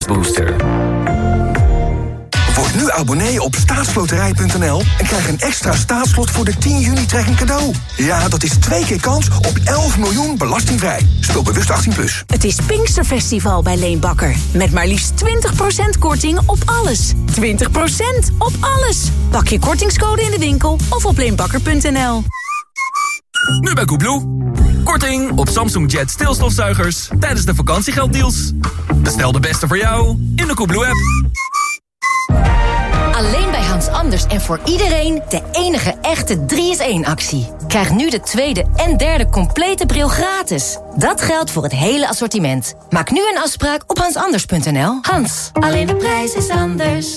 Prijsbooster. Word nu abonnee op staatsloterij.nl en krijg een extra staatslot voor de 10 juni trekking cadeau. Ja, dat is 2 keer kans op 11 miljoen belastingvrij. Speel bewust 18+. Het is Pinksterfestival bij Leenbakker. Met maar liefst 20% korting op alles. 20% op alles. Pak je kortingscode in de winkel of op leenbakker.nl. Nu bij Koebloe. Korting op Samsung Jet stilstofzuigers tijdens de vakantiegelddeals. Bestel de beste voor jou in de Koebloe-app. Alleen bij Hans Anders en voor iedereen de enige echte 3-in-1-actie. Krijg nu de tweede en derde complete bril gratis. Dat geldt voor het hele assortiment. Maak nu een afspraak op hansanders.nl. Hans, alleen de prijs is anders.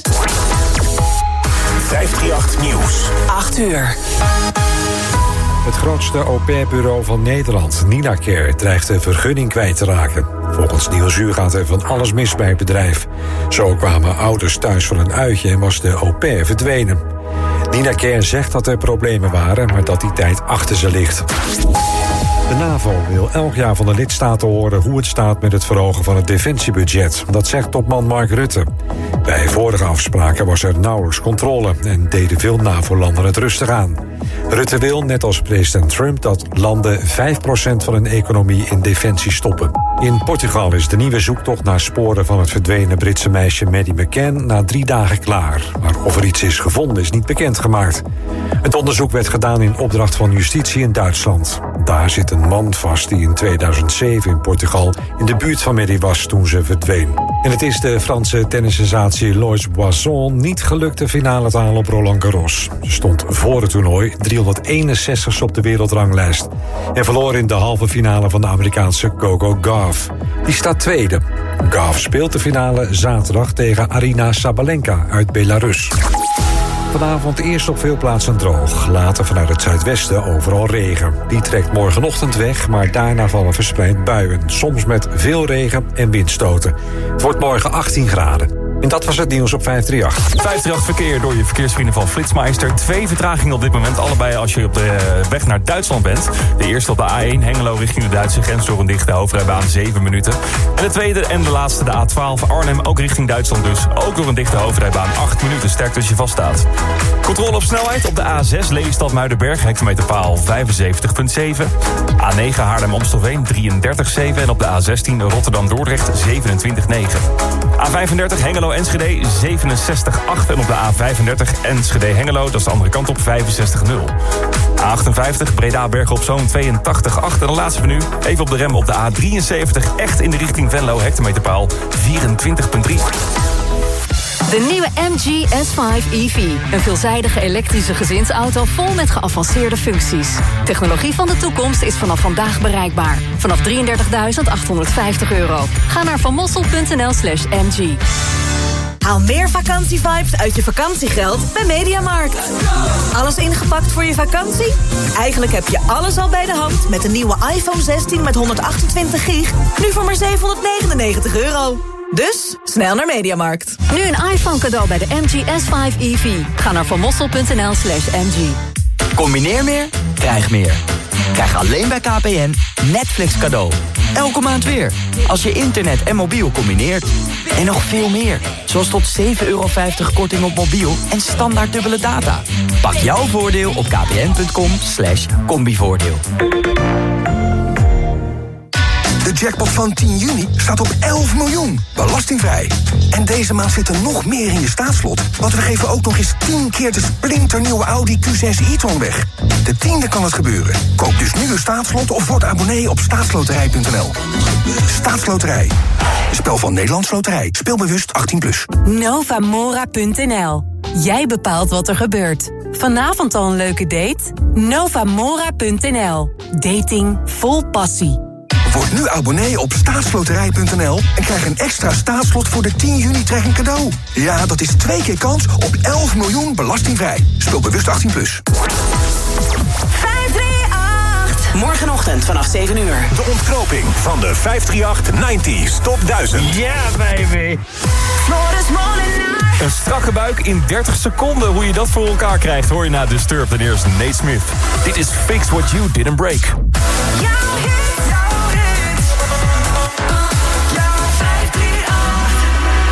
538 Nieuws. 8 uur. Het grootste au-pair-bureau van Nederland, Ninacare, dreigt de vergunning kwijt te raken. Volgens Nieuwsuur gaat er van alles mis bij het bedrijf. Zo kwamen ouders thuis voor een uitje en was de au-pair verdwenen. Ninacare zegt dat er problemen waren, maar dat die tijd achter ze ligt. De NAVO wil elk jaar van de lidstaten horen hoe het staat met het verhogen van het defensiebudget. Dat zegt topman Mark Rutte. Bij vorige afspraken was er nauwelijks controle en deden veel NAVO-landen het rustig aan. Rutte wil, net als president Trump, dat landen 5% van hun economie in defensie stoppen. In Portugal is de nieuwe zoektocht naar sporen van het verdwenen Britse meisje Maddie McCann na 3 dagen klaar. Maar of er iets is gevonden is niet bekendgemaakt. Het onderzoek werd gedaan in opdracht van justitie in Duitsland. Daar zit een man vast die in 2007 in Portugal in de buurt van Maddie was toen ze verdween. En het is de Franse tennissensatie Loïs Boisson niet gelukt de finale te halen op Roland Garros. Ze stond voor het toernooi 361ste op de wereldranglijst en verloor in de halve finale van de Amerikaanse Coco Gauff. Die staat tweede. Gauff speelt de finale zaterdag tegen Arina Sabalenka uit Belarus. Vanavond eerst op veel plaatsen droog. Later vanuit het zuidwesten overal regen. Die trekt morgenochtend weg, maar daarna vallen verspreid buien. Soms met veel regen en windstoten. Het wordt morgen 18 graden. En dat was het nieuws op 538. 538 verkeer door je verkeersvrienden van Flitsmeister. 2 vertragingen op dit moment, allebei als je op de weg naar Duitsland bent. De eerste op de A1 Hengelo richting de Duitse grens door een dichte hoofdrijbaan 7 minuten. En de tweede en de laatste, de A12 Arnhem, ook richting Duitsland dus. Ook door een dichte hoofdrijbaan 8 minuten, sterk als je vaststaat. Controle op snelheid op de A6 Lelystad-Muidenberg, hectometerpaal 75,7. A9 Haarlem-Amstelveen 33,7. En op de A16 Rotterdam-Dordrecht 27,9. A35 Hengelo-Enschede 67,8. En op de A35 Enschede-Hengelo, dat is de andere kant op, 65,0. A58 Breda-Bergen op Zoom 82,8. En de laatste van nu, even op de rem op de A73. Echt in de richting Venlo, hectometerpaal 24,3. De nieuwe MG S5 EV. Een veelzijdige elektrische gezinsauto vol met geavanceerde functies. Technologie van de toekomst is vanaf vandaag bereikbaar. Vanaf €33.850. Ga naar vanmossel.nl/MG. Haal meer vakantievibes uit je vakantiegeld bij Mediamarkt. Alles ingepakt voor je vakantie? Eigenlijk heb je alles al bij de hand met de nieuwe iPhone 16 met 128 gig. Nu voor maar €799. Dus, snel naar Mediamarkt. Nu een iPhone cadeau bij de MG S5 EV. Ga naar vanmossel.nl/MG. Combineer meer, krijg meer. Krijg alleen bij KPN Netflix cadeau. Elke maand weer. Als je internet en mobiel combineert. En nog veel meer. Zoals tot €7,50 korting op mobiel en standaard dubbele data. Pak jouw voordeel op kpn.com/combivoordeel. De jackpot van 10 juni staat op 11 miljoen. Belastingvrij. En deze maand zit er nog meer in je staatslot. Want we geven ook nog eens 10 keer de splinternieuwe Audi Q6 e-tron weg. De 10e kan het gebeuren. Koop dus nu een staatslot of word abonnee op staatsloterij.nl. Staatsloterij. Spel van Nederlands Loterij. Speel bewust 18+. Novamora.nl. Jij bepaalt wat er gebeurt. Vanavond al een leuke date? Novamora.nl. Dating vol passie. Word nu abonnee op staatsloterij.nl en krijg een extra staatslot voor de 10 juni trekking cadeau. Ja, dat is 2 keer kans op 11 miljoen belastingvrij. Speel bewust 18+. 538. Morgenochtend vanaf 7 uur. De ontknoping van de 538 90s Top 1000. Yeah, baby! Floris Molenaar. Een strakke buik in 30 seconden. Hoe je dat voor elkaar krijgt, hoor je na Disturbed. En eerst Nate Smith. Dit is Fix What You Didn't Break. Jouw hit, jouw hit. Jouw 538.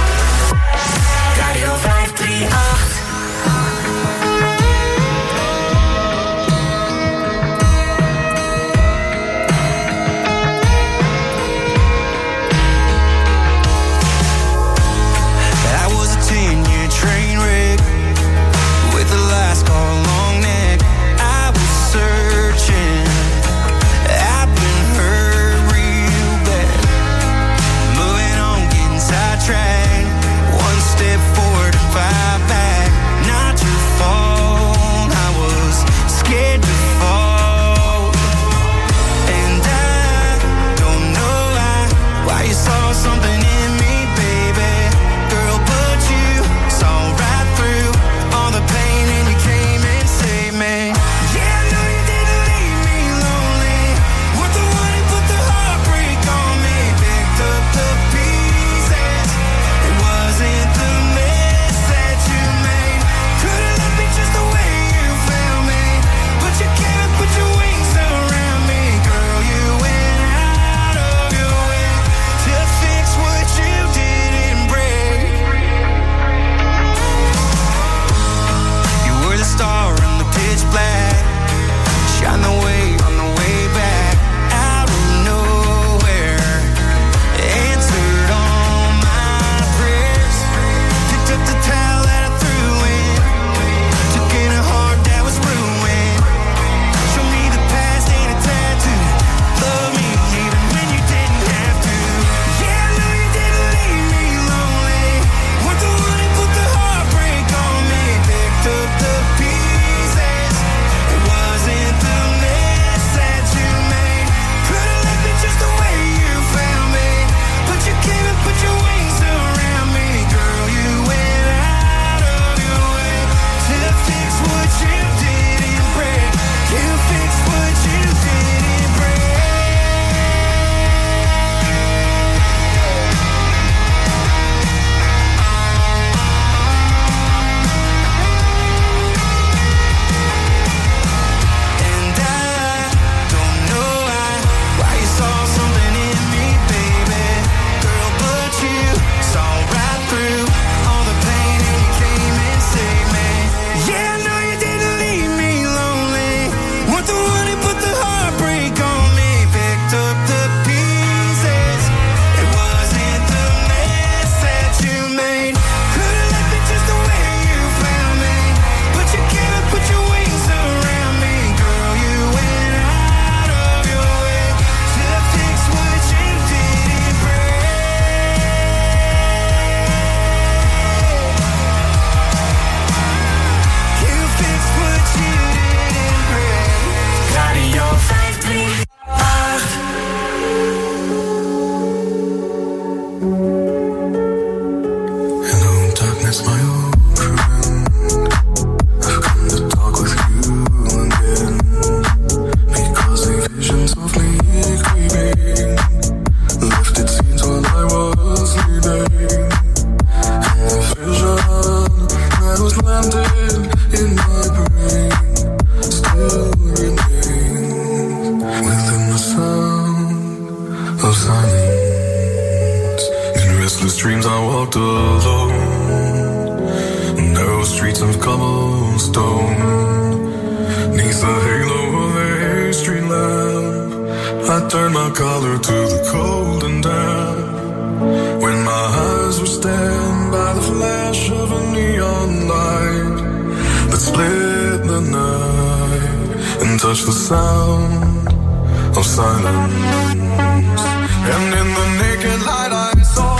walked alone, narrow streets of cobblestone, neath the halo of a street lamp, I turned my collar to the cold and damp. When my eyes were stabbed by the flash of a neon light that split the night and touched the sound of silence. And in the naked light I saw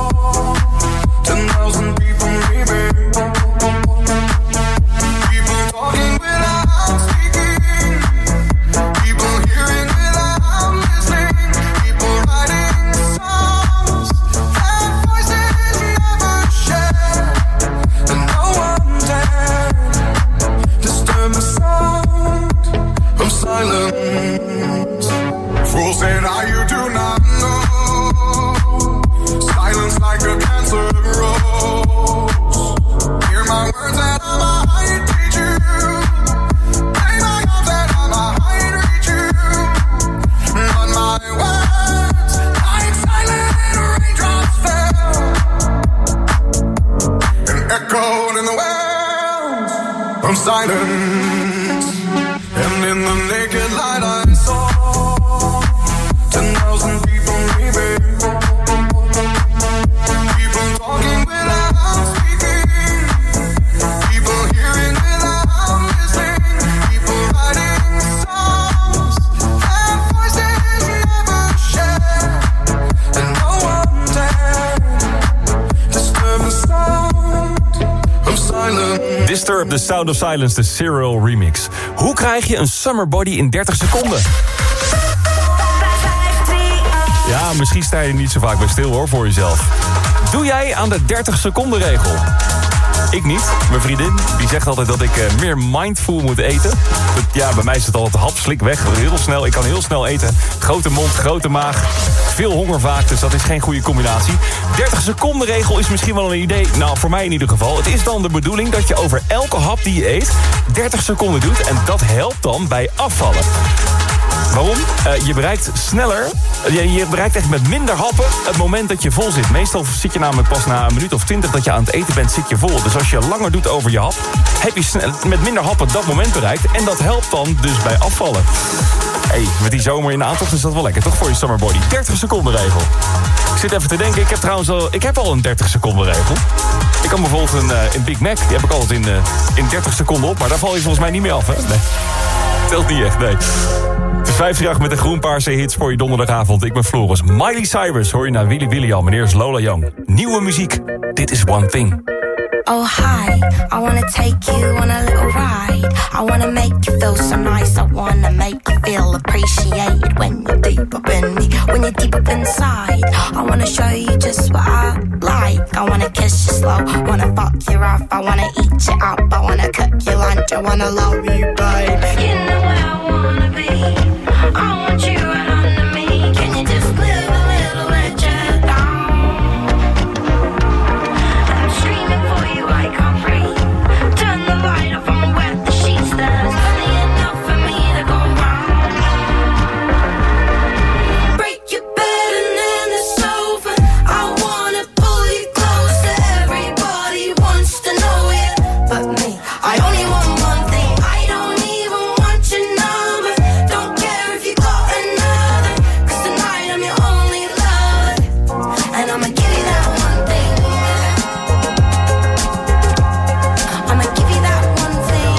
10,000 people leaving, people talking without speaking, people hearing without listening, people writing songs that voices never share, and no one dared disturb the sound of silence. Fools say now you do not know, silence like a cancer grows. Hear my words that I might teach you, play my love that I might reach you, but my words like silent raindrops fell and echoed in the wells from silence. And in the naked light I saw 10,000 people leaving, people talking without speaking, people hearing without listening, people writing songs that voices never share, and no one dared disturb the sound of silence. Disturb the Sound of Silence, de Serial remix. Hoe krijg je een summer body in 30 seconden? Ja, misschien sta je er niet zo vaak bij stil hoor, voor jezelf. Doe jij aan de 30 seconden regel? Ik niet. Mijn vriendin die zegt altijd dat ik meer mindful moet eten. Ja, bij mij is het altijd hap, slik weg. Heel snel. Ik kan heel snel eten. Grote mond, grote maag. Veel honger vaak, dus dat is geen goede combinatie. 30 seconden regel is misschien wel een idee. Nou, voor mij in ieder geval. Het is dan de bedoeling dat je over elke hap die je eet 30 seconden doet. En dat helpt dan bij afvallen. Waarom? Je bereikt sneller, je bereikt echt met minder happen het moment dat je vol zit. Meestal zit je namelijk pas na een minuut of 20 dat je aan het eten bent, zit je vol. Dus als je langer doet over je hap, heb je met minder happen dat moment bereikt. En dat helpt dan dus bij afvallen. Hey, met die zomer in de aantocht is dat wel lekker, toch voor je summer body? 30 seconden regel. Ik zit even te denken, ik heb al een 30 seconden regel. Ik kan bijvoorbeeld een Big Mac, die heb ik altijd in 30 seconden op. Maar daar val je volgens mij niet meer af, hè? Nee. Telt niet echt, nee. Het is 5 met de groenpaarse hits voor je donderdagavond. Ik ben Floris. Miley Cyrus hoor je naar Willy William. Meneer is Lola Young. Nieuwe muziek. Dit is One Thing. Oh hi, I wanna take you on a little ride. I wanna make you feel so nice. I wanna make you feel appreciated when you're deep up in me, when you're deep up inside. I wanna show you just what I like. I wanna kiss you slow, wanna fuck you rough. I wanna eat you up, I wanna cook you lunch. I wanna love you, babe. You know where I wanna be. I want you right under me. Can you just live a little bit down? I'm screaming for you, I can't breathe. Turn the light off, I'ma wet the sheets. There's only enough for me to go round. Break your bed and then it's over. I wanna pull you closer. Everybody wants to know it, but me, I only want one thing. I don't even want your number. Don't care if you got another, 'cause tonight I'm your only lover. And I'ma give you that one thing. I'ma give you that one thing.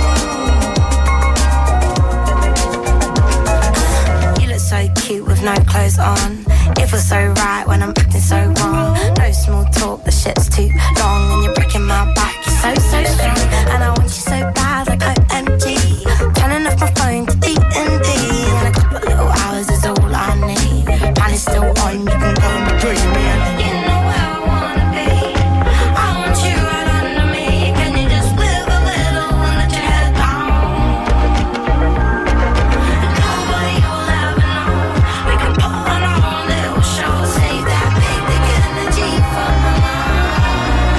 You look so cute with no clothes on. It feels so right when I'm acting so wrong. No small talk, the shit's too long. And you're breaking my back, you're so strong. And I want you so bad like OMG. Turning off my phone to D&D. And a couple little hours is all I need. Plan is still on, you can go and between me. You know where I wanna be. I want you right under me. Can you just live a little and let your head down? And nobody will ever know. We can put on our own little show. Save that big energy for my mind.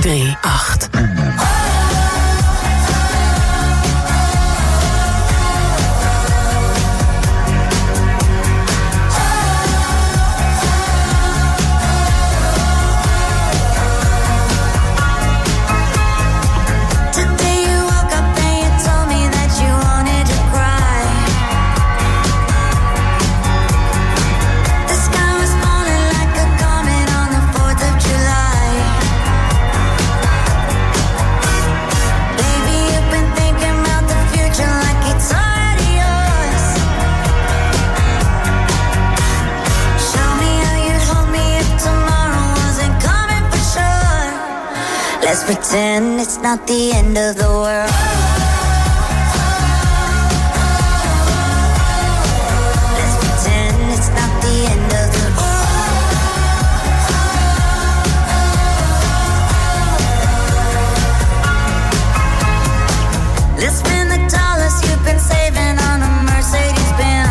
538. Let's pretend it's not the end of the world. Let's pretend it's not the end of the world. Let's spend the dollars you've been saving on a Mercedes-Benz.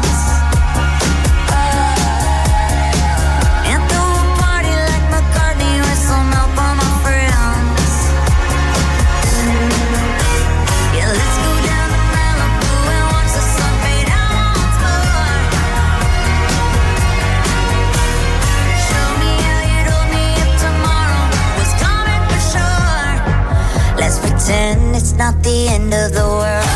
Pretend it's not the end of the world.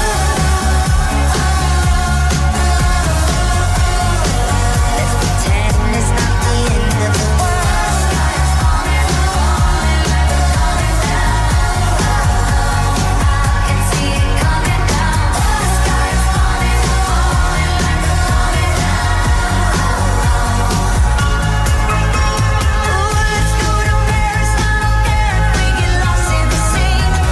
Let's pretend it's not the end of the world. Can see it coming down. The sky is falling, falling like a falling down. Oh, let's go to Paris, I don't care if we get lost in the sea.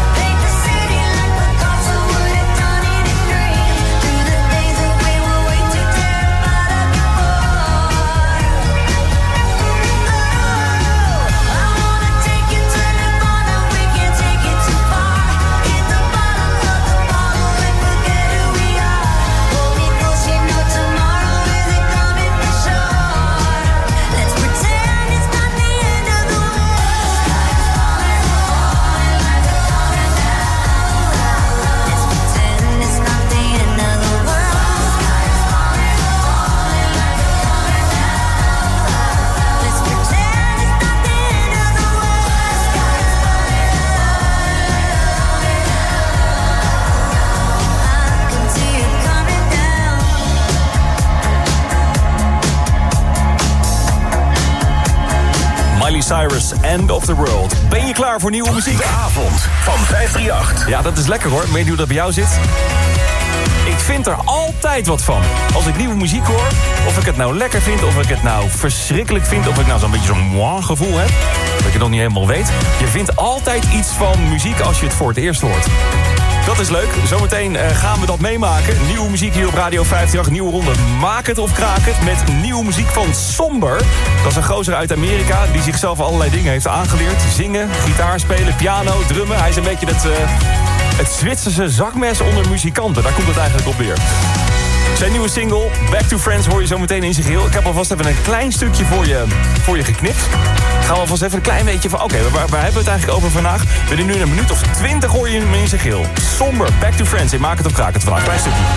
Cyrus, End of the World. Ben je klaar voor nieuwe muziek? De avond van 538. Ja, dat is lekker hoor. Weet je hoe dat bij jou zit? Ik vind er altijd wat van. Als ik nieuwe muziek hoor, of ik het nou lekker vind, of ik het nou verschrikkelijk vind, of ik nou zo'n beetje zo'n moi gevoel heb, dat ik het nog niet helemaal weet. Je vindt altijd iets van muziek als je het voor het eerst hoort. Dat is leuk. Zometeen gaan we dat meemaken. Nieuwe muziek hier op Radio 538. Nieuwe ronde Maak het of Kraak het. Met nieuwe muziek van Somber. Dat is een gozer uit Amerika die zichzelf allerlei dingen heeft aangeleerd. Zingen, gitaar spelen, piano, drummen. Hij is een beetje het Zwitserse zakmes onder muzikanten. Daar komt het eigenlijk op weer. Zijn nieuwe single, Back to Friends, hoor je zo meteen in zijn geheel. Ik heb alvast even een klein stukje voor je geknipt. Gaan we alvast even een klein beetje van... Oké, waar hebben we het eigenlijk over vandaag? Binnen nu een minuut of 20 hoor je hem in zijn geheel. Somber, Back to Friends. Ik maak het of kraak het vandaag. Klein stukje.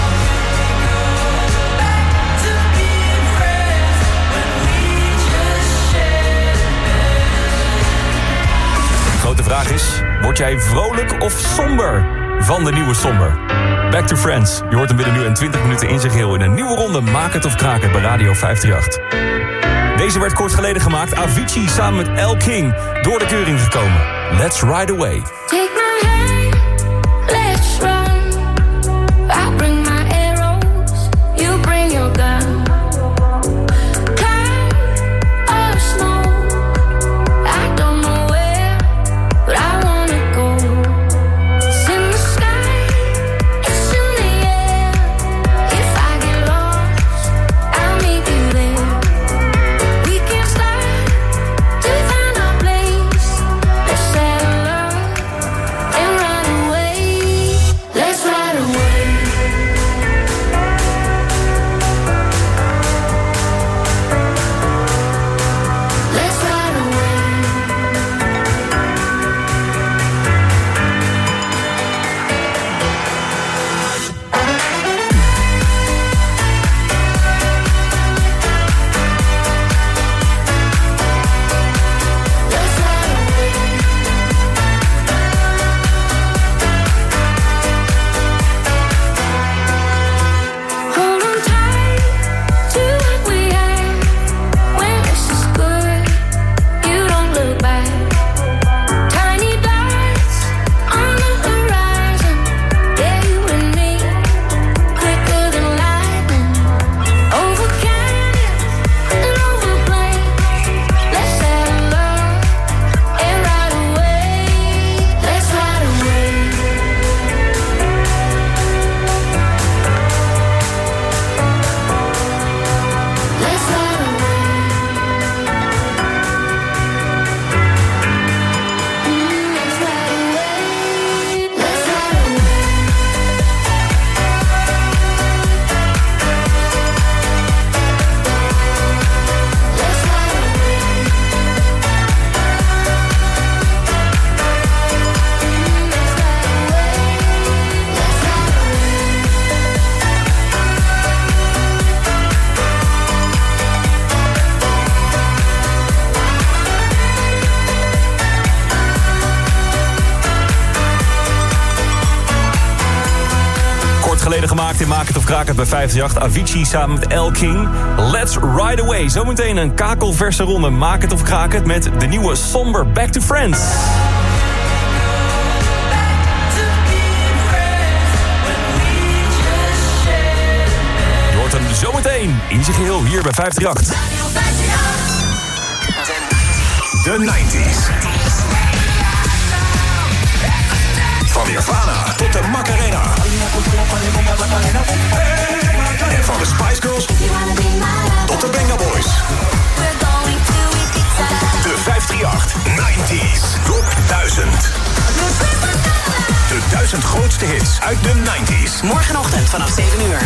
Grote vraag is, word jij vrolijk of somber van de nieuwe Somber? Back to Friends. Je hoort hem binnen nu en 20 minuten in zijn geheel in een nieuwe ronde Maak het of kraak het bij Radio 538. Deze werd kort geleden gemaakt. Avicii samen met El King door de keuring gekomen. Let's Ride Away. Take my hand, let's run. I bring my arrows, you bring your gun. geleden gemaakt in Maak het of Kraak het bij 538. Avicii samen met El King. Let's Ride Away. Zometeen een kakelverse ronde Maak het of Kraak het met de nieuwe Somber Back to Friends. Je hoort hem zometeen in zijn geheel hier bij 538. De 90s. Van Nirvana tot de Macarena. En van de Spice Girls tot de Benga Boys. De 538 90s Top 1000. De 1000 grootste hits uit de 90s. Morgenochtend vanaf 7 uur.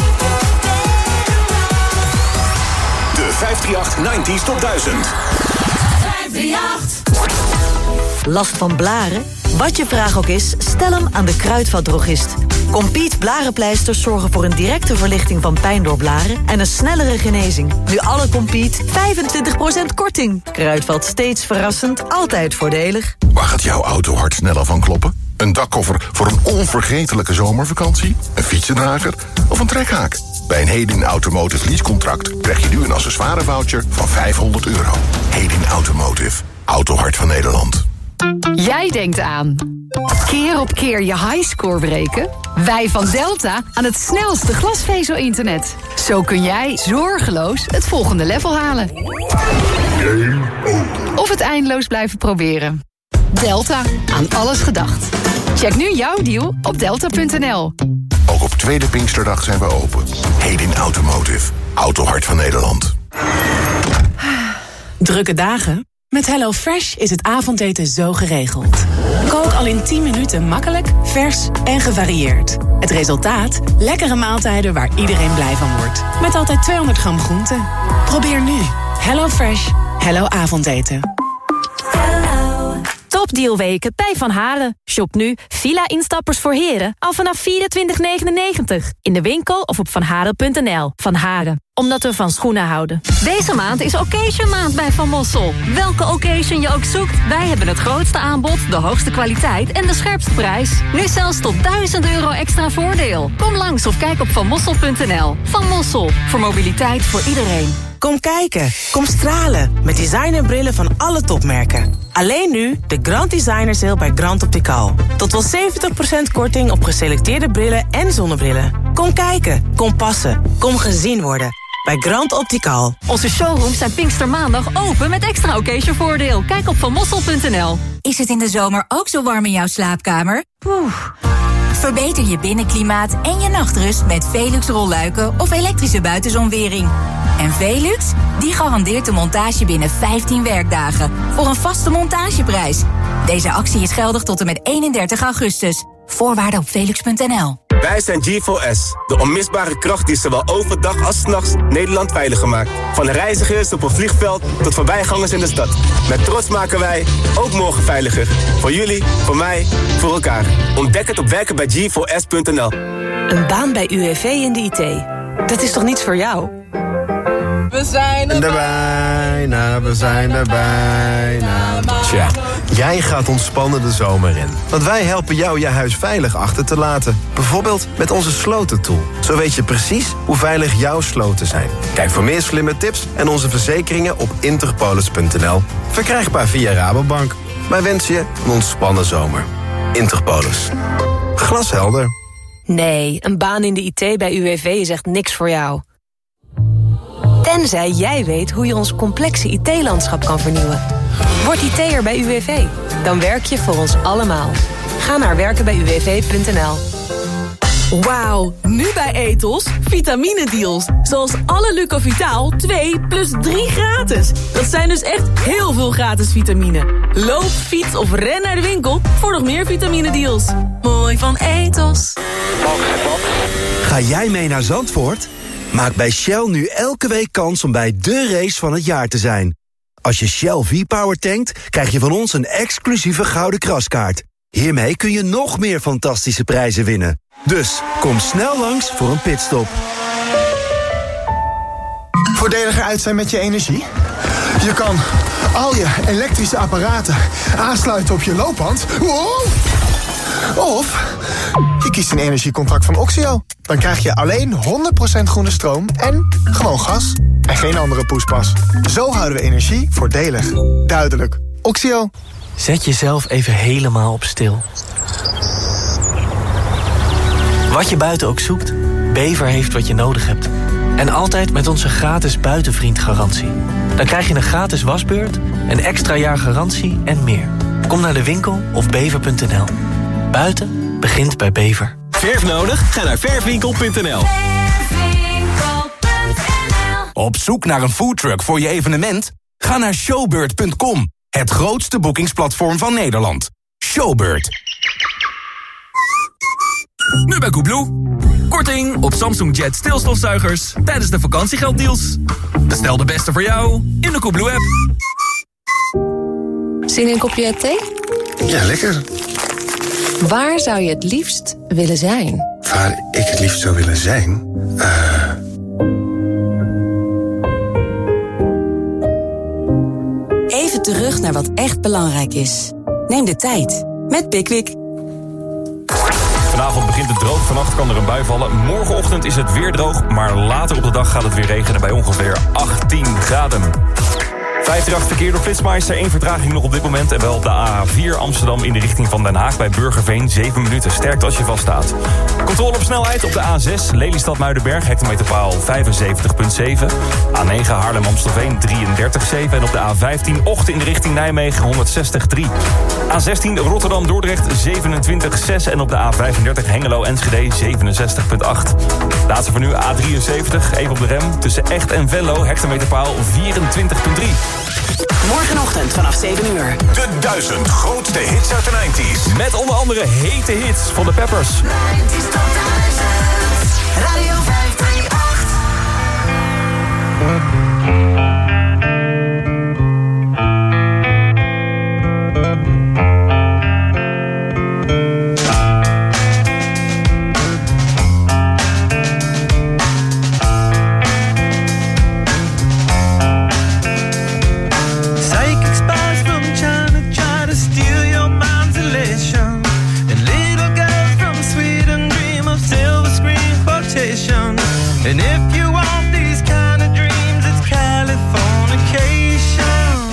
De 538 90s Top 1000. 538. Last van blaren? Wat je vraag ook is, stel hem aan de Kruidvatdrogist. Compeat blarenpleisters zorgen voor een directe verlichting van pijn door blaren en een snellere genezing. Nu alle Compeat 25% korting. Kruidvat, steeds verrassend, altijd voordelig. Waar gaat jouw autohart sneller van kloppen? Een dakkoffer voor een onvergetelijke zomervakantie? Een fietsendrager of een trekhaak? Bij een Hedin Automotive leasecontract krijg je nu een accessoirevoucher van €500. Hedin Automotive, autohart van Nederland. Jij denkt aan keer op keer je highscore breken? Wij van Delta aan het snelste glasvezel-internet. Zo kun jij zorgeloos het volgende level halen. Of het eindeloos blijven proberen. Delta, aan alles gedacht. Check nu jouw deal op delta.nl. Ook op tweede Pinksterdag zijn we open. Hedin Automotive, autohart van Nederland. Drukke dagen? Met HelloFresh is het avondeten zo geregeld. Kook al in 10 minuten makkelijk, vers en gevarieerd. Het resultaat? Lekkere maaltijden waar iedereen blij van wordt. Met altijd 200 gram groente. Probeer nu. HelloFresh. Hello avondeten. Topdealweken bij Van Haren. Shop nu villa-instappers voor heren al vanaf 24,99. In de winkel of op vanharen.nl. Van Haren, omdat we van schoenen houden. Deze maand is Occasion maand bij Van Mossel. Welke occasion je ook zoekt, wij hebben het grootste aanbod, de hoogste kwaliteit en de scherpste prijs. Nu zelfs tot €1000 extra voordeel. Kom langs of kijk op vanmossel.nl. Van Mossel, voor mobiliteit voor iedereen. Kom kijken, kom stralen met designerbrillen van alle topmerken. Alleen nu de Grand Designer Sale bij Grand Optical. Tot wel 70% korting op geselecteerde brillen en zonnebrillen. Kom kijken, kom passen, kom gezien worden. Bij Grand Optical. Onze showrooms zijn Pinkstermaandag open met extra occasionvoordeel. Kijk op vanmossel.nl. Is het in de zomer ook zo warm in jouw slaapkamer? Verbeter je binnenklimaat en je nachtrust met Velux rolluiken of elektrische buitenzonwering. En Velux, die garandeert de montage binnen 15 werkdagen voor een vaste montageprijs. Deze actie is geldig tot en met 31 augustus. Voorwaarden op velux.nl. Wij zijn G4S, de onmisbare kracht die zowel overdag als 's nachts Nederland veiliger maakt. Van reizigers op een vliegveld tot voorbijgangers in de stad. Met trots maken wij ook morgen veiliger. Voor jullie, voor mij, voor elkaar. Ontdek het op werkenbij G4S.nl. Een baan bij UWV in de IT. Dat is toch niets voor jou? We zijn er bijna, we zijn er bijna. Tja, jij gaat ontspannen de zomer in. Want wij helpen jou je huis veilig achter te laten. Bijvoorbeeld met onze slotentool. Zo weet je precies hoe veilig jouw sloten zijn. Kijk voor meer slimme tips en onze verzekeringen op interpolis.nl. Verkrijgbaar via Rabobank. Wij wensen je een ontspannen zomer. Interpolis. Glashelder. Nee, een baan in de IT bij UWV is echt niks voor jou. Tenzij jij weet hoe je ons complexe IT-landschap kan vernieuwen. Word IT'er bij UWV. Dan werk je voor ons allemaal. Ga naar werkenbijuwv.nl. Wauw, nu bij Ethos vitamine-deals. Zoals alle Lucovitaal 2 plus 3 gratis. Dat zijn dus echt heel veel gratis vitamine. Loop, fiets of ren naar de winkel voor nog meer vitamine-deals. Mooi van Ethos. Ga jij mee naar Zandvoort? Maak bij Shell nu elke week kans om bij de race van het jaar te zijn. Als je Shell V-Power tankt, krijg je van ons een exclusieve gouden kraskaart. Hiermee kun je nog meer fantastische prijzen winnen. Dus kom snel langs voor een pitstop. Voordeliger uit zijn met je energie? Je kan al je elektrische apparaten aansluiten op je loopband. Wow! Of je kiest een energiecontract van Oxio. Dan krijg je alleen 100% groene stroom en gewoon gas. En geen andere poespas. Zo houden we energie voordelig. Duidelijk. Oxio. Zet jezelf even helemaal op stil. Wat je buiten ook zoekt, Bever heeft wat je nodig hebt. En altijd met onze gratis buitenvriendgarantie. Dan krijg je een gratis wasbeurt, een extra jaar garantie en meer. Kom naar de winkel of bever.nl. Buiten begint bij Bever. Verf nodig? Ga naar verfwinkel.nl. Op zoek naar een foodtruck voor je evenement? Ga naar showbird.com. Het grootste boekingsplatform van Nederland. Showbird. Nu bij Koebloe. Korting op Samsung Jet stilstofzuigers tijdens de vakantiegelddeals. Bestel de beste voor jou in de Koebloe-app. Zin in een kopje thee? Ja, lekker. Waar zou je het liefst willen zijn? Waar ik het liefst zou willen zijn? Even terug naar wat echt belangrijk is. Neem de tijd met Pickwick. Vanavond begint het droog, vannacht kan er een bui vallen. Morgenochtend is het weer droog, maar later op de dag gaat het weer regenen bij ongeveer 18 graden. 538 verkeer door Flitsmeister, 1 vertraging nog op dit moment. En wel op de A4 Amsterdam in de richting van Den Haag bij Burgerveen. 7 minuten, sterkte als je vaststaat. Controle op snelheid op de A6 Lelystad-Muidenberg, hectometerpaal 75,7. A9 Haarlem-Amstelveen 33,7. En op de A15 Ochten in de richting Nijmegen 160,3. A16 Rotterdam-Dordrecht 27,6. En op de A35 Hengelo-Enschede 67,8. Laatste voor nu A73, even op de rem. Tussen Echt en Venlo, hectometerpaal 24,3. Morgenochtend vanaf 7 uur. De 1000 grootste hits uit de 90s. Met onder andere hete hits van de Peppers. 90s tot 1000. Radio 538. And if you want these kind of dreams, it's Californication.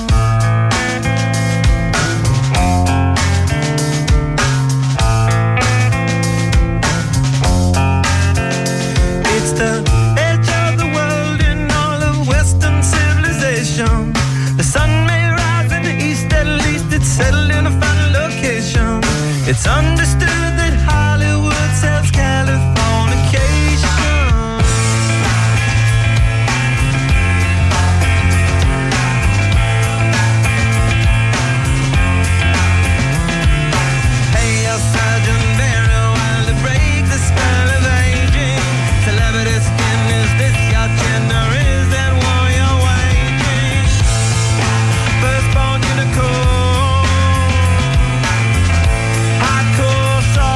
It's the edge of the world in all of Western civilization. The sun may rise in the east, at least it's settled in a final location. It's understood that Hollywood sells Californication. Hardcore soul.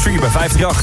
Street bij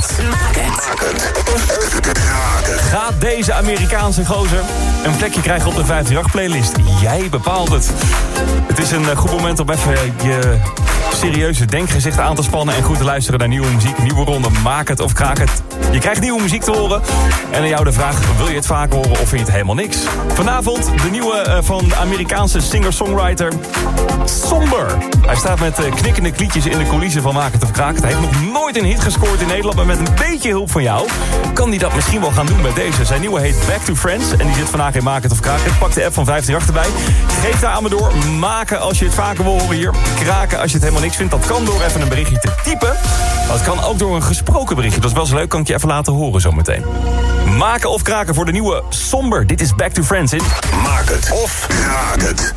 538. Gaat deze Amerikaanse gozer een plekje krijgen op de 538-playlist? Jij bepaalt het. Het is een goed moment om even je serieuze denkgezichten aan te spannen en goed te luisteren naar nieuwe muziek. Nieuwe ronde, maak het of kraak het. Je krijgt nieuwe muziek te horen. En aan jou de vraag, wil je het vaak horen of vind je het helemaal niks? Vanavond de nieuwe van de Amerikaanse singer-songwriter Somber. Hij staat met knikkende klietjes in de coulissen van Maak het of kraak het. Hij heeft nog nooit een hit gescoord in Nederland, maar met een beetje hulp van jou kan hij dat misschien wel gaan doen met deze. Zijn nieuwe heet Back to Friends en die zit vandaag in Maak het of kraak het. Pak de app van 538 erbij. Geef daar aan me door. Maken als je het vaker wil horen hier. Kraken als je het helemaal niks vindt. Dat kan door even een berichtje te typen. Dat kan ook door een gesproken berichtje. Dat is wel zo leuk, kan ik je even laten horen zometeen. Maken of kraken voor de nieuwe Somber. Dit is Back to Friends in Maak het of kraak het.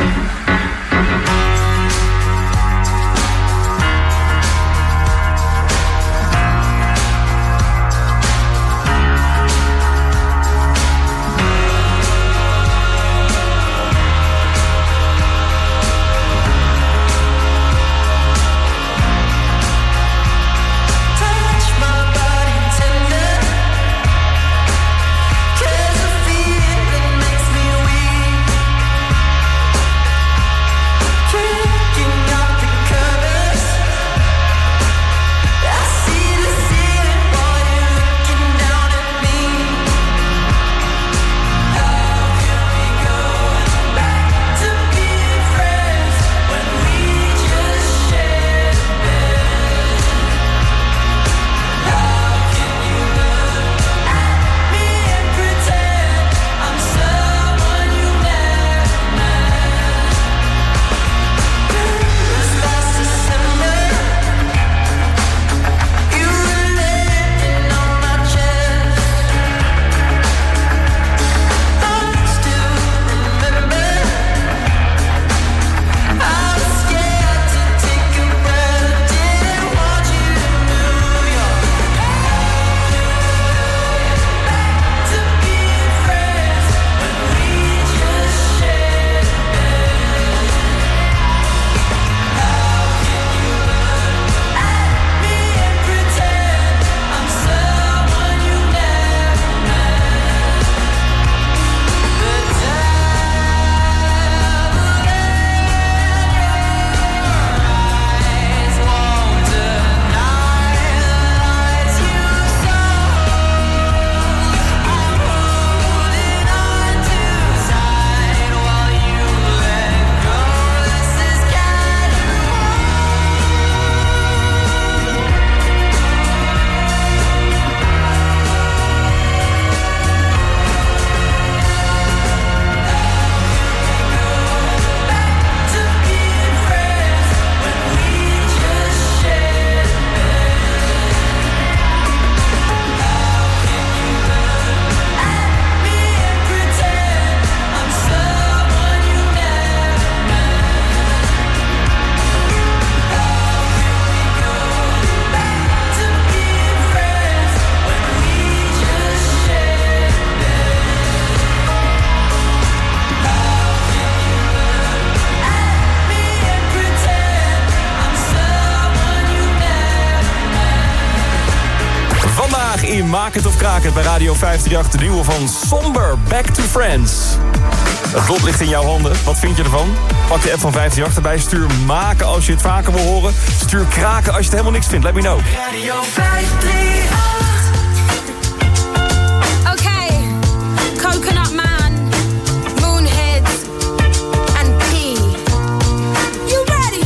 Maak het of kraak het bij Radio 538, de nieuwe van Somber, Back to Friends. Het lot ligt in jouw handen. Wat vind je ervan? Pak de app van 538 erbij. Stuur maken als je het vaker wil horen. Stuur kraken als je het helemaal niks vindt. Let me know. Radio 538. Okay, Coconut Man, Moonhead, and P. You ready?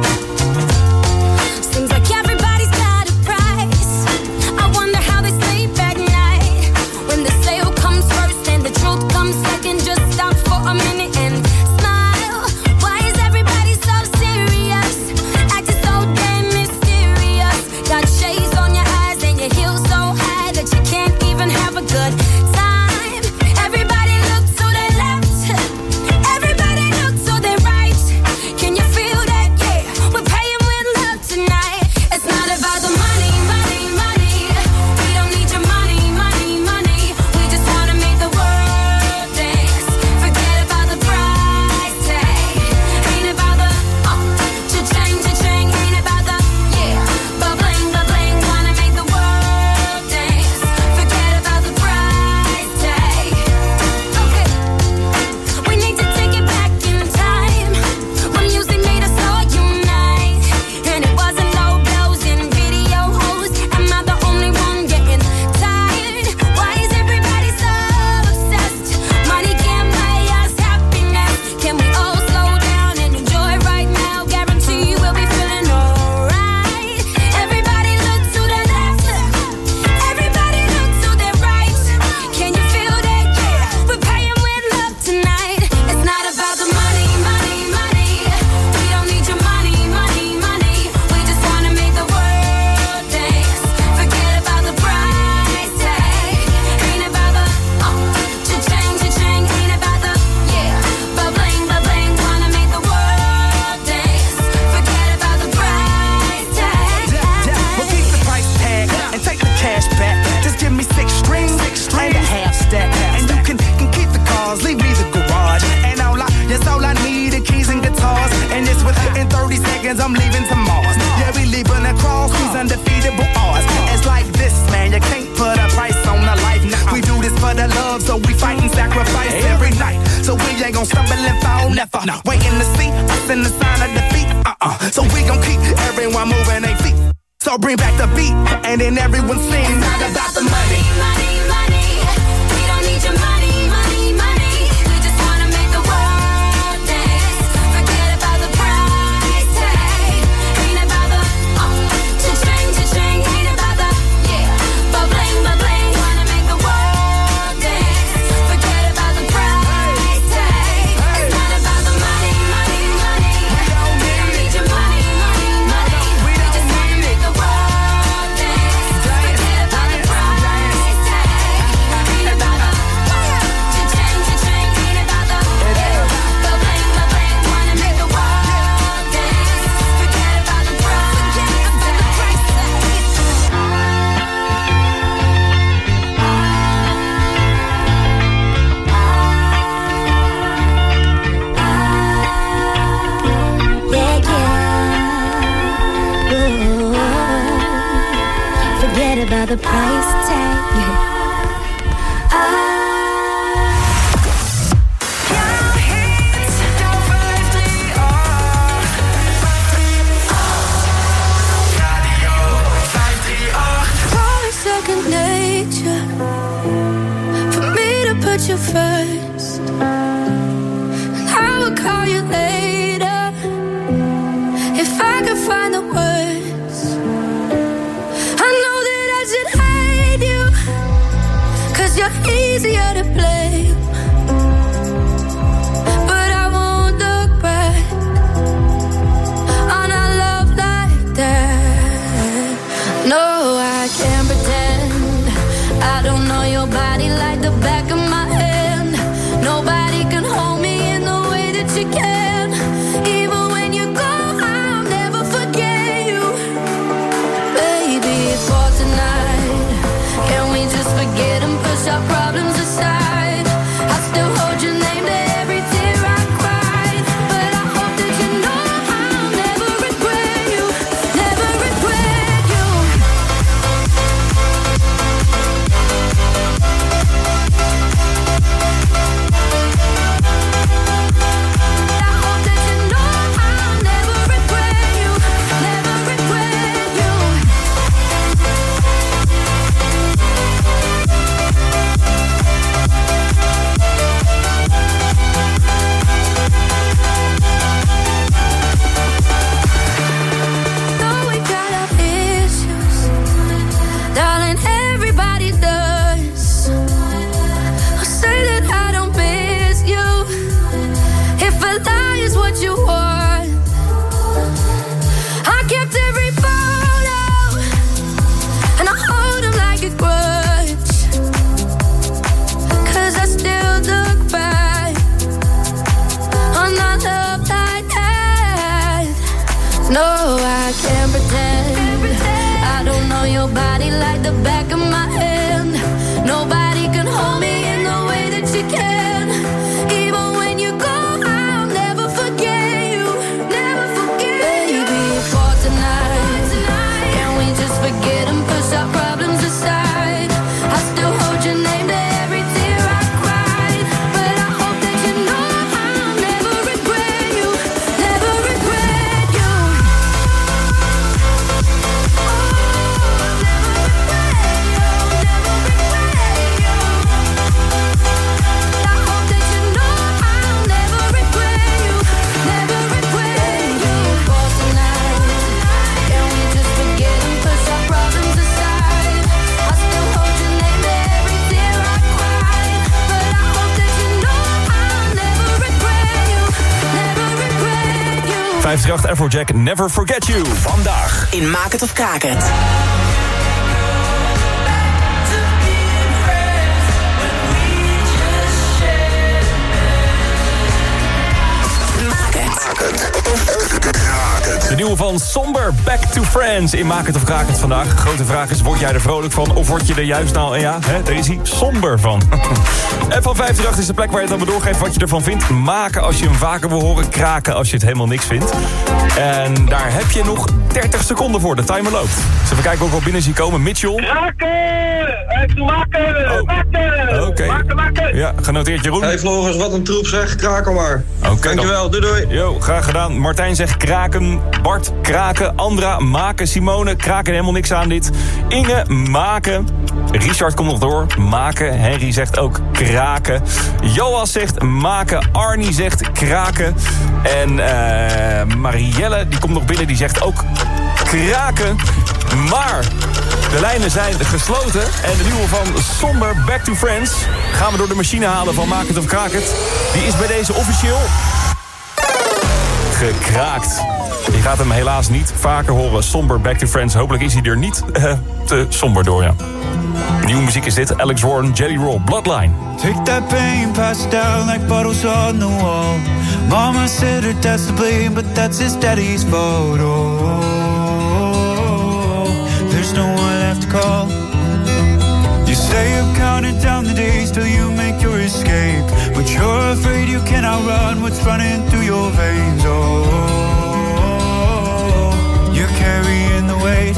Seems like everybody's got a price. I wonder how they sleep at night. When the sale comes first and the truth comes second, just stop for a minute and smile. Why is everybody so serious? Acting so damn mysterious. Got shades on your eyes and your heels aliens, I'm leaving to Mars. Yeah, we leaving across these undefeatable odds. It's like this, man, you can't put a price on a life. We do this for the love, so we fight and sacrifice every night. So we ain't gon' stumble and fall, never. Waiting to see us in the sign of defeat. So we gon' keep everyone moving their feet. So bring back the beat, and then everyone sing. It's not about the money, money, money. We don't need your money, money, money. We just wanna make the world dance. Forget about the price tag. Ain't about the cha-ching. Ain't about the ba-bling. Wanna make the world dance. Forget about the price tag. It's not about the money, money, money. We don't need your money, money, money. We just wanna make the world dance. Forget about the price tag. Ain't about the cha-ching. Ain't about the ba-bling. Wanna make the world dance. Forget about the price tag. Forget about the price tag. Second nature for me to put you first. I will call you later if I could find the words. I know that I should hate you, 'cause you're easier to blame. But I won't look back on a love like that. No, I can't pretend I don't know your body like the back of my hand. Nobody can hold me in the way that you can. Even when you go, I'll never forget you. Baby, for tonight, can we just forget and push our problems aside? I still hold your name to every tear I cried. But I hope that you know I'll never regret you. Never regret you. No, I can't pretend I don't know your body like the back of my hand. Nobody can hold me in the way that you can. Even when you go, I'll never forget you. Never forget. Baby, for tonight, can we just forget and push our problems aside? I still hold your name to every tear I cried. But I hope that you know I'll never regret you. Never regret you. Afrojack, Never Forget You. Vandaag in Maak het of Kraak het. De nieuwe nieuwe van Somber, Back to Friends. In Maak het of Kraak het vandaag. Grote vraag is, word jij er vrolijk van? Of word je er juist nou, ja, daar is hij, somber van. En van 538 is de plek waar je het dan doorgeeft wat je ervan vindt. Maken als je hem vaker wil horen. Kraken als je het helemaal niks vindt. En daar heb je nog 30 seconden voor. De timer loopt. Dus even kijken ook al binnen zie komen. Mitchell. Kraken! Maken! Oké. Maken! Ja, genoteerd Jeroen. Hey Floris, wat een troep zeg. Kraken maar. Dankjewel, doei. Yo, graag gedaan. Martijn zegt kraken. Bart, kraken. Andra, maken. Simone, kraken helemaal niks aan dit. Inge, maken. Richard komt nog door. Maken. Henry zegt ook kraken. Joas zegt maken. Arnie zegt kraken. En Marielle, die komt nog binnen, die zegt ook kraken. Maar de lijnen zijn gesloten. En de nieuwe van Somber, Back to Friends, gaan we door de machine halen van Maak het of Kraak het. Die is bij deze officieel gekraakt. Je gaat hem helaas niet vaker horen. Somber, Back to Friends. Hopelijk is hij er niet te somber door, ja. Nieuwe muziek is dit. Alex Warren, Jelly Roll, Bloodline. Take that pain, pass it down like bottles on the wall. Mama said her dad's to blame, but that's his daddy's photo. There's no one left to call. You say you've counted down the days till you make your escape, but you're afraid you cannot run what's running through your veins. Oh, you're carrying the weight.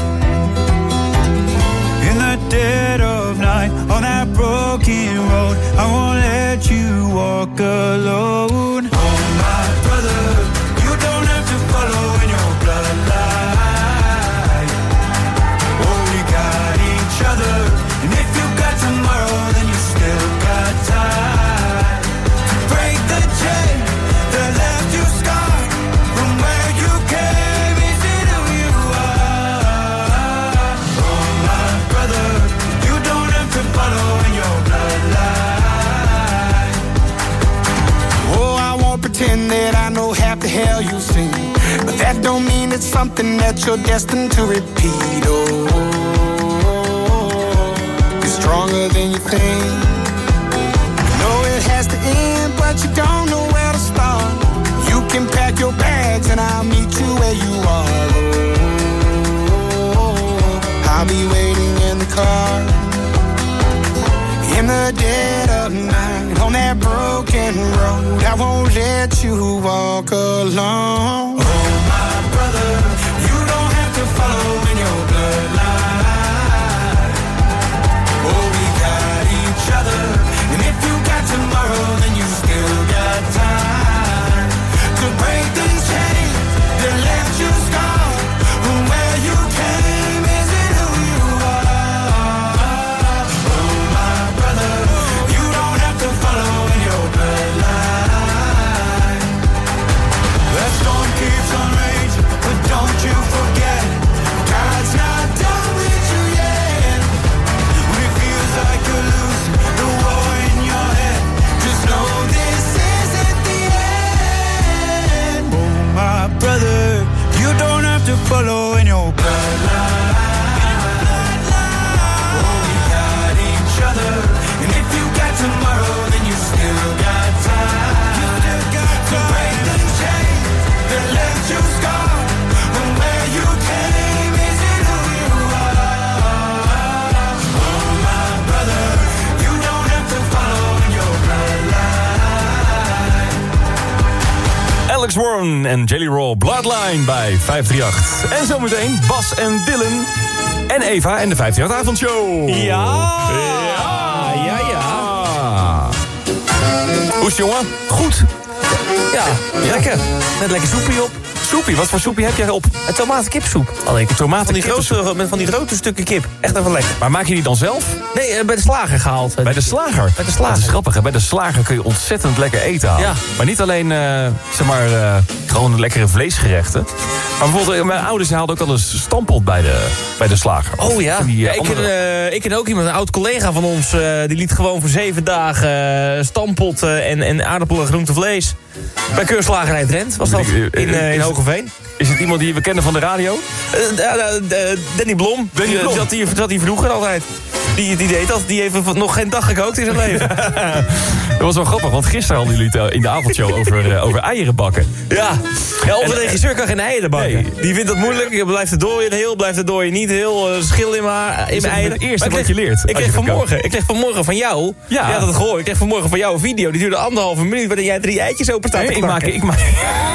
In the dead of night, on that broken road, I won't let you walk alone. Oh my brother, you don't have to follow in your bloodline. Oh, we got each other, and if you got tomorrow, then you still got time. Break the chain that left you scarred from where you came. Is it who you are? Oh my brother, you don't have to follow in your bloodline. Oh, I won't pretend that I know half the hell you've seen, but that don't mean it's something that you're destined to repeat. Oh, you're stronger than you think. You know it has to end, but you don't know where to start. You can pack your bags and I'll meet you where you are. Oh, I'll be waiting in the car. In the dead of night, on that broken road, I won't let you walk alone. Oh my brother, you don't have to follow in your bloodline. Oh, we got each other, and if you got tomorrow, then you still got time to break the chain that left you scarred from where you came. Is it who you are? Oh my brother, you don't have to follow in your bloodline. That storm keeps on raging, but don't you forget, God's not done with you yet. When it feels like you're losing the war in your head, just know this isn't the end. Oh my brother, you don't have to follow in your bloodline. Oh, we got each other, and if you got tomorrow, then you still got time to break the chain that left you scarred from where you came. Is it who you are? Oh my brother, you don't have to follow in your bloodline. Alex Warren en Jelly Roll, Bloodline bij 538. En zometeen Bas en Dylan en Eva en de 538-avondshow. Ja. Hoe is het, jongen? Goed. Ja, lekker. Met lekker soepie op. Soepie? Wat voor soepie heb jij op? Een tomatenkipsoep. Alleen met van die grote stukken kip. Echt even lekker. Maar maak je die dan zelf? Nee, bij de slager gehaald. Bij de slager? Bij de slager. Dat is grappig, hè? Bij de slager kun je ontzettend lekker eten halen. Ja. Maar niet alleen, gewoon lekkere vleesgerechten. Maar bijvoorbeeld, mijn ouders haalden ook al eens stampot bij de slager. Oh ja? Ik ken ook iemand, een oud collega van ons. Die liet gewoon voor 7 dagen stampot en aardappelen en groente vlees. Bij Keurslagerij Drent was dat in Hogeveen. Is het iemand die we kennen van de radio? Danny Blom. Dat hij vroeger altijd. Die deed dat. Die heeft nog geen dag gekookt in zijn leven. Dat was wel grappig, want gisteren hadden jullie het in de avondshow over eieren bakken. Ja, onze regisseur kan geen eieren bakken. Nee. Die vindt dat moeilijk. Blijft de dooien heel, blijft de dooien niet heel. Schil in mijn eieren. Het eerste wat je leert. Ik kreeg vanmorgen van jou... Ja, dat gehoord. Ik kreeg vanmorgen van jou een video. Die duurde 1,5 minuut, waarin jij 3 eitjes open staat te bakken. Ik maak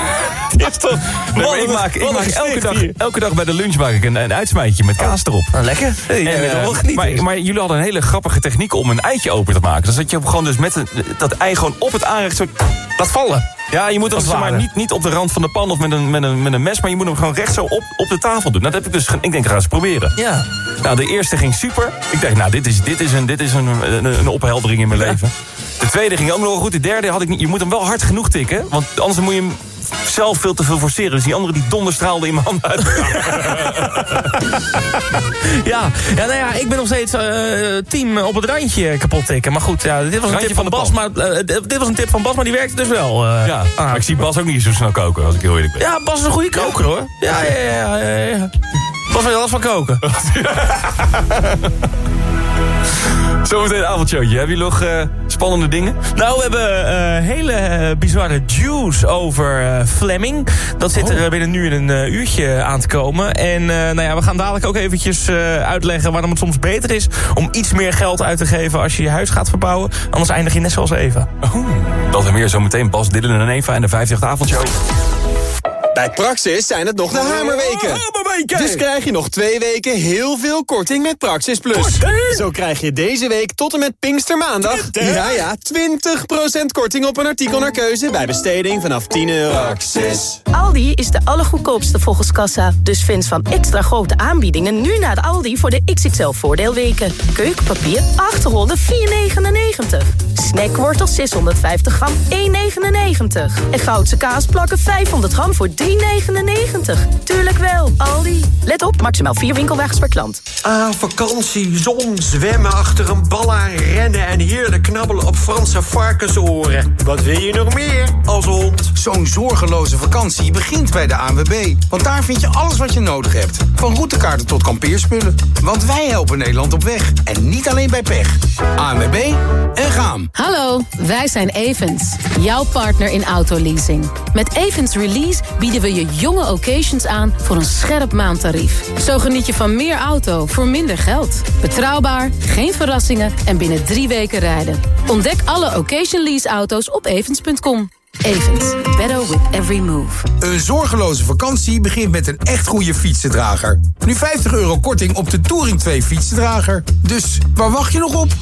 elke dag bij de lunch maak ik een uitsmijtje met kaas erop. Lekker. Maar jullie hadden een hele grappige techniek om een eitje open te maken. Dus dat je gewoon dus met dat ei gewoon op het aanrecht zo laat vallen. Ja, je moet hem maar niet op de rand van de pan of met een mes, maar je moet hem gewoon recht zo op de tafel doen. Nou, dat heb ik dus. Ik denk, ga eens proberen. Ja. Nou, de eerste ging super. Ik dacht, nou, dit is een opheldering in mijn leven. De tweede ging ook nog goed. De derde had ik niet. Je moet hem wel hard genoeg tikken, want anders moet je hem zelf veel te veel forceren. Dus die andere die donderstraalde in mijn hand uit. Nou ja, ik ben nog steeds team op het randje kapot tikken. Maar goed, ja, dit was een tip van Bas. Dit was een tip van Bas, maar die werkte dus wel. Maar ik zie Bas ook niet zo snel koken, als ik heel eerlijk ben. Ja, Bas is een goede koker, hoor. Ja. Bas weet alles van koken. Zometeen een avondshowtje. Hebben jullie nog spannende dingen? Nou, we hebben hele bizarre juice over Fleming. Dat zit er binnen nu in een uurtje aan te komen. En we gaan dadelijk ook eventjes uitleggen waarom het soms beter is om iets meer geld uit te geven als je je huis gaat verbouwen. Anders eindig je net zoals Eva. Dat en meer zometeen. Bas, Dylan en Eva en de 50 avondshow. Bij Praxis zijn het nog de hamerweken. Dus krijg je nog 2 weken heel veel korting met Praxis Plus. Zo krijg je deze week tot en met Pinkstermaandag 20% korting op een artikel naar keuze bij besteding vanaf €10. Praxis. Aldi is de allergoedkoopste volgens kassa. Dus fans van extra grote aanbiedingen nu naar de Aldi voor de XXL voordeelweken. Keukenpapier 8 rollen 4,99. Snackwortels 650 gram 1,99. En Goudse kaasplakken 500 gram voor 3,99. Tuurlijk wel, Aldi. Let op, maximaal 4 winkelwagens per klant. Vakantie, zon, zwemmen achter een bal aan, rennen en heerlijk knabbelen op Franse varkensoren. Wat wil je nog meer als hond? Zo'n zorgeloze vakantie begint bij de ANWB. Want daar vind je alles wat je nodig hebt. Van routekaarten tot kampeerspullen. Want wij helpen Nederland op weg. En niet alleen bij pech. ANWB en gaan. Hallo, wij zijn Evans. Jouw partner in autoleasing. Met Evans Release bieden we je jonge occasions aan voor een scherp maandtarief. Zo geniet je van meer auto voor minder geld. Betrouwbaar, geen verrassingen en binnen 3 weken rijden. Ontdek alle occasion lease auto's op evans.com. Evans, better with every move. Een zorgeloze vakantie begint met een echt goede fietsendrager. Nu €50 korting op de Touring 2 fietsendrager. Dus waar wacht je nog op?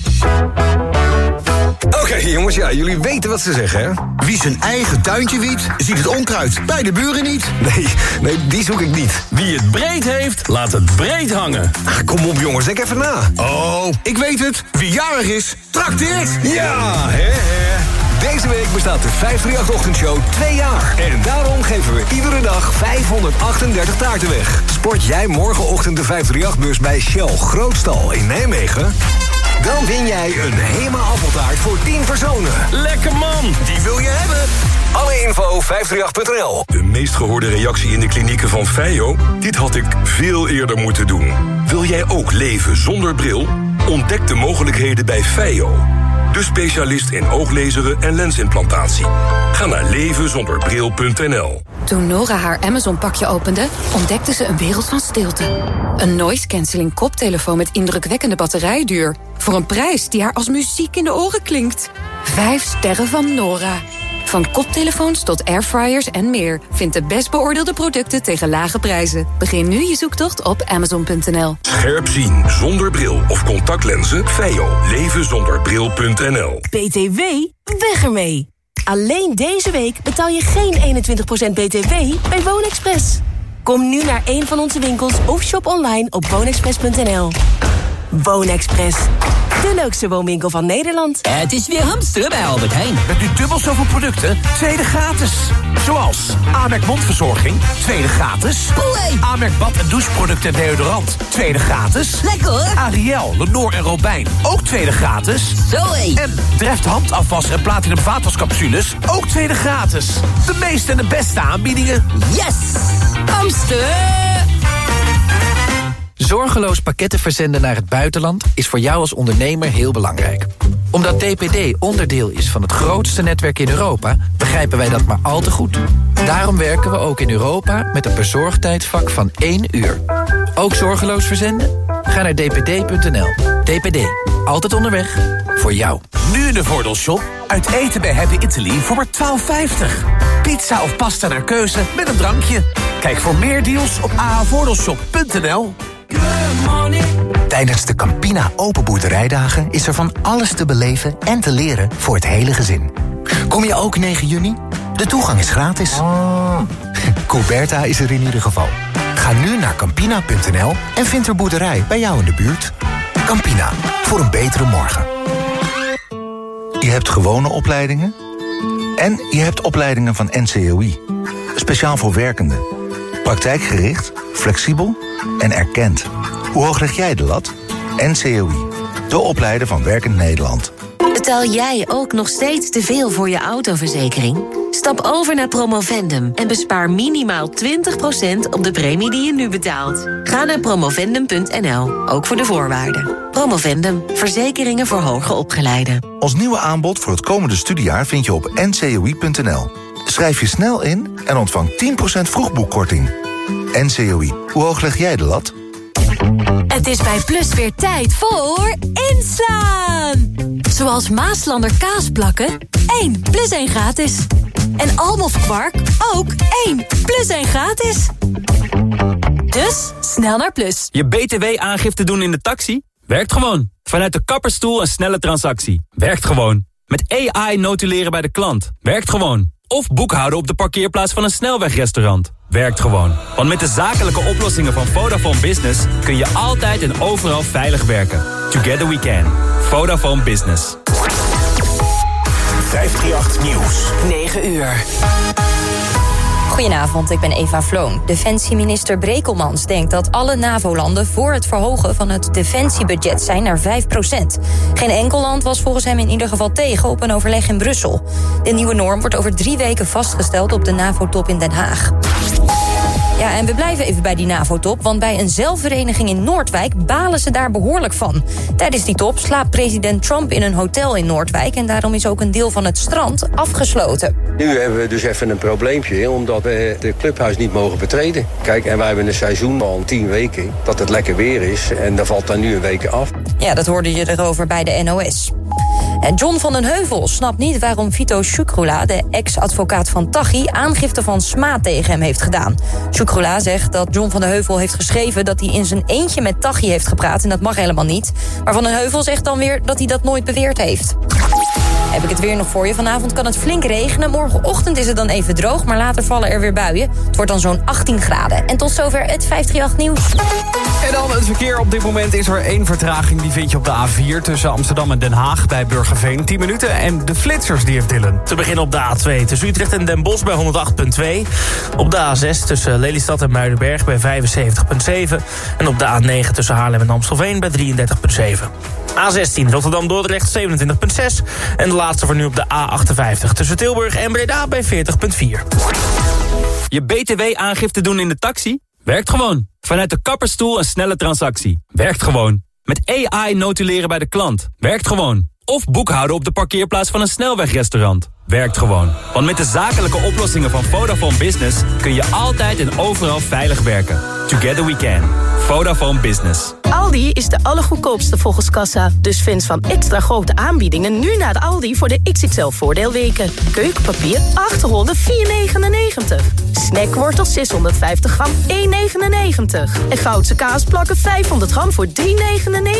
Oké, jongens, ja, jullie weten wat ze zeggen, hè? Wie zijn eigen tuintje wiet, ziet het onkruid bij de buren niet. Nee, die zoek ik niet. Wie het breed heeft, laat het breed hangen. Kom op, jongens, denk even na. Oh, ik weet het. Wie jarig is, trakteert. Ja, hè. Deze week bestaat de 538-ochtendshow 2 jaar. En daarom geven we iedere dag 538 taarten weg. Sport jij morgenochtend de 538-bus bij Shell Grootstal in Nijmegen? Dan win jij een Hema-appeltaart voor 10 personen. Lekker man, die wil je hebben. Alle info 538.nl. De meest gehoorde reactie in de klinieken van Feio? Dit had ik veel eerder moeten doen. Wil jij ook leven zonder bril? Ontdek de mogelijkheden bij Feio. De specialist in ooglezeren en lensimplantatie. Ga naar levenzonderbril.nl. Toen Nora haar Amazon-pakje opende, ontdekte ze een wereld van stilte. Een noise-canceling koptelefoon met indrukwekkende batterijduur. Voor een prijs die haar als muziek in de oren klinkt. 5 sterren van Nora. Van koptelefoons tot airfryers en meer. Vind de best beoordeelde producten tegen lage prijzen. Begin nu je zoektocht op Amazon.nl. Scherp zien zonder bril of contactlenzen? Feio. Levenzonderbril.nl. BTW? Weg ermee! Alleen deze week betaal je geen 21% BTW bij WoonExpress. Kom nu naar een van onze winkels of shop online op woonexpress.nl. WoonExpress. De leukste woonwinkel van Nederland. Het is weer hamsteren bij Albert Heijn. Met nu dubbel zoveel producten, tweede gratis. Zoals Amerk mondverzorging, tweede gratis. Amerk bad- en doucheproducten en deodorant, tweede gratis. Lekker hoor. Ariel, Lenor en Robijn, ook tweede gratis. Zoé. En Dreft handafwas en Platinum vaatwascapsules, ook tweede gratis. De meeste en de beste aanbiedingen. Yes! Hamsteren! Zorgeloos pakketten verzenden naar het buitenland is voor jou als ondernemer heel belangrijk. Omdat DPD onderdeel is van het grootste netwerk in Europa, begrijpen wij dat maar al te goed. Daarom werken we ook in Europa met een bezorgtijdvak van 1 uur. Ook zorgeloos verzenden? Ga naar dpd.nl. DPD, altijd onderweg, voor jou. Nu in de Voordeelshop. Uit eten bij Happy Italy voor maar €12,50. Pizza of pasta naar keuze met een drankje. Kijk voor meer deals op ahoordeelshop.nl. Tijdens de Campina Open Boerderijdagen is er van alles te beleven en te leren voor het hele gezin. Kom je ook 9 juni? De toegang is gratis. Coberta is er in ieder geval. Ga nu naar Campina.nl en vind er boerderij bij jou in de buurt. Campina, voor een betere morgen. Je hebt gewone opleidingen en je hebt opleidingen van NCOI. Speciaal voor werkenden. Praktijkgericht, flexibel en erkend. Hoe hoog leg jij de lat? NCOI, de opleider van Werkend Nederland. Betaal jij ook nog steeds te veel voor je autoverzekering? Stap over naar Promovendum en bespaar minimaal 20% op de premie die je nu betaalt. Ga naar promovendum.nl, ook voor de voorwaarden. Promovendum, verzekeringen voor hoger opgeleiden. Ons nieuwe aanbod voor het komende studiejaar vind je op ncoi.nl. Schrijf je snel in en ontvang 10% vroegboekkorting. NCOI, hoe hoog leg jij de lat? Het is bij Plus weer tijd voor inslaan. Zoals Maaslander kaasplakken, 1 plus 1 gratis. En Almof kwark, ook 1 plus 1 gratis. Dus, snel naar Plus. Je BTW-aangifte doen in de taxi? Werkt gewoon. Vanuit de kapperstoel een snelle transactie. Werkt gewoon. Met AI notuleren bij de klant. Werkt gewoon. Of boekhouden op de parkeerplaats van een snelwegrestaurant. Werkt gewoon. Want met de zakelijke oplossingen van Vodafone Business kun je altijd en overal veilig werken. Together we can. Vodafone Business. 538 Nieuws. 9 uur. Goedenavond, ik ben Eva Vloon. Defensieminister Brekelmans denkt dat alle NAVO-landen voor het verhogen van het defensiebudget zijn naar 5%. Geen enkel land was volgens hem in ieder geval tegen op een overleg in Brussel. De nieuwe norm wordt over 3 weken vastgesteld op de NAVO-top in Den Haag. Ja, en we blijven even bij die NAVO-top, want bij een zelfvereniging in Noordwijk balen ze daar behoorlijk van. Tijdens die top slaapt president Trump in een hotel in Noordwijk en daarom is ook een deel van het strand afgesloten. Nu hebben we dus even een probleempje, omdat we de clubhuis niet mogen betreden. Kijk, en wij hebben een seizoen al 10 weken dat het lekker weer is en dan valt dan nu een week af. Ja, dat hoorde je erover bij de NOS. En John van den Heuvel snapt niet waarom Vito Shukrula, de ex-advocaat van Taghi, aangifte van smaad tegen hem heeft gedaan. Shukrula zegt dat John van den Heuvel heeft geschreven dat hij in zijn eentje met Taghi heeft gepraat en dat mag helemaal niet. Maar Van den Heuvel zegt dan weer dat hij dat nooit beweerd heeft. Heb ik het weer nog voor je. Vanavond kan het flink regenen. Morgenochtend is het dan even droog, maar later vallen er weer buien. Het wordt dan zo'n 18 graden. En tot zover het 538 nieuws. En dan het verkeer. Op dit moment is er 1 vertraging. Die vind je op de A4 tussen Amsterdam en Den Haag bij Burgerveen. 10 minuten. En de flitsers die heeft Dylan. Te beginnen op de A2 tussen Utrecht en Den Bosch bij 108.2. Op de A6 tussen Lelystad en Muidenberg bij 75.7. En op de A9 tussen Haarlem en Amstelveen bij 33.7. A16 Rotterdam-Dordrecht 27.6. En de laatste voor nu op de A58 tussen Tilburg en Breda bij 40.4. Je BTW-aangifte doen in de taxi? Werkt gewoon. Vanuit de kapperstoel een snelle transactie. Werkt gewoon. Met AI notuleren bij de klant. Werkt gewoon. Of boekhouden op de parkeerplaats van een snelwegrestaurant. Werkt gewoon. Want met de zakelijke oplossingen van Vodafone Business kun je altijd en overal veilig werken. Together we can. Vodafone Business. Aldi is de allergoedkoopste volgens kassa. Dus fans van extra grote aanbiedingen nu naar de Aldi voor de XXL voordeelweken. Keukenpapier 8 rollen 4,99. Snackwortels 650 gram 1,99. En Goudse kaasplakken 500 gram voor 3,99.